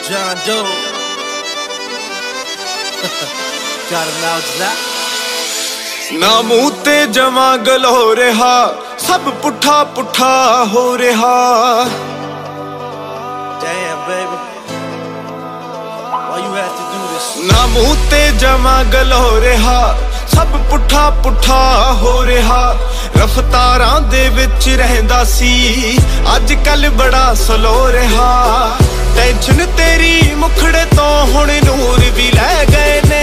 John Doe. Got him now, Zach. ना मुँह ते जमा गल हो रहा, सब पुठा पुठा हो रहा। Damn, baby. Why you have to do this? ना मुँह ते जमा गल हो रहा, सब पुठा पुठा हो रहा। रफ्तारां दे विच रहंदा सी, अज कल बड़ा स्लो रहा। टेंशन तेरी मुखड़े तो हुण नूर भी लै गए ने।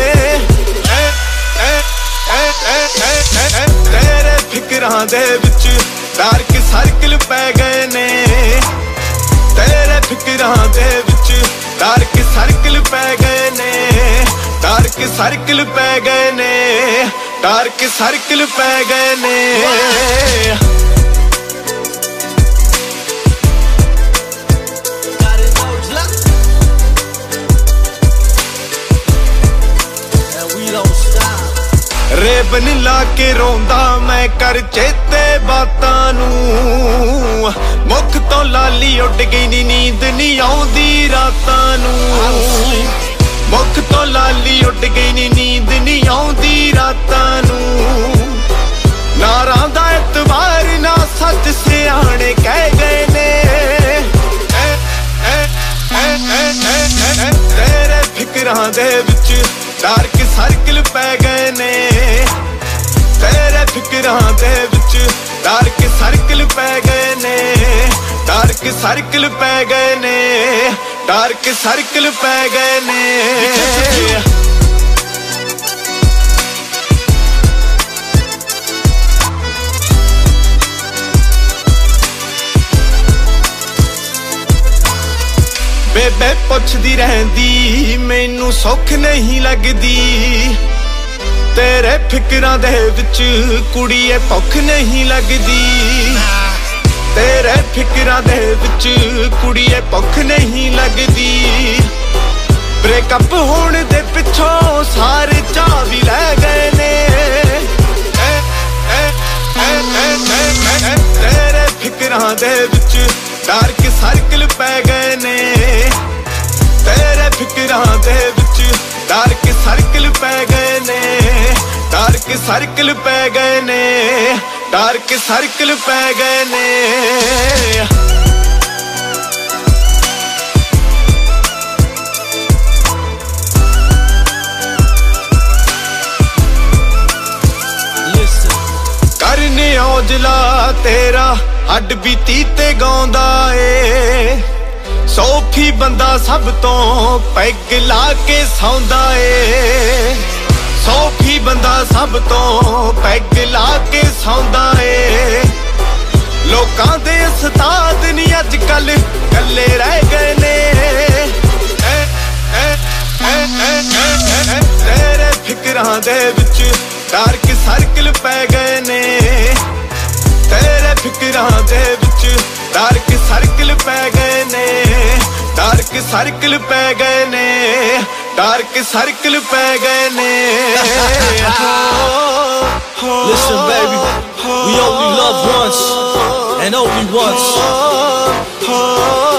तेरे फिकरां दे विच डार्क सर्कल पै गए ने। तेरे फिकरां दे विच डार्क सर्कल पै गए ने। डार्क सर्कल पै गए ने। डार्क सर्कल पै गए ने। रेबन ला के रोंदा मैं कर चेते बातां नूं। मुख तो लाली उड गई नी, नींद नहीं आउंदी रातां नूं। मुख तो लाली उड गई नी, नींद नहीं आउंदी रातां नूं। नारां दा एतबार ना सच सियाणे कह गए ने। तेरे फिकरां दे विच डार्क सर्कल पै गए ने। तेरे फिकरां दे विच डार्क सर्कल पै गए ने। डार्क सर्कल पै गए ने। डार्क सर्कल पै गए ने। बेबे पुछदी रहंदी मैनू सुख नहीं लगदी। तेरे फिकरां दे विच कुड़ीए भुख नहीं लगदी। तेरे फिकरां दे विच कुड़ीए भुख नहीं लगदी। ब्रेकअप होण दे पिछों सारे चाह भी लै गए ने। तेरे फिकरां दे विच डार्क सर्कल पै गए ने। तेरे फिकरां दे विच डार्क सर्कल पै गए ने। डार्क सर्कल पै गए ने। डार्क सर्कल पै गए ने। करने औजला तेरा हड्ड बीती ते गाउंदा ए। सोफी बंदा सब तो पैग ला के सौंदा ए। सोफी बंदा सब तो पैग ला के सौंदा ए। लोकां दे उस्ताद नी अजकल कल्ले रह गए ने। तेरे फिकरां दे विच डार्क सर्कल पै गए ने। तेरे फिकरां दे विच डार्क सर्कल पै गए ने। डार्क सर्कल पै गए ने। डार्क सर्कल पै गए ने। Listen, baby, we only love once and only once.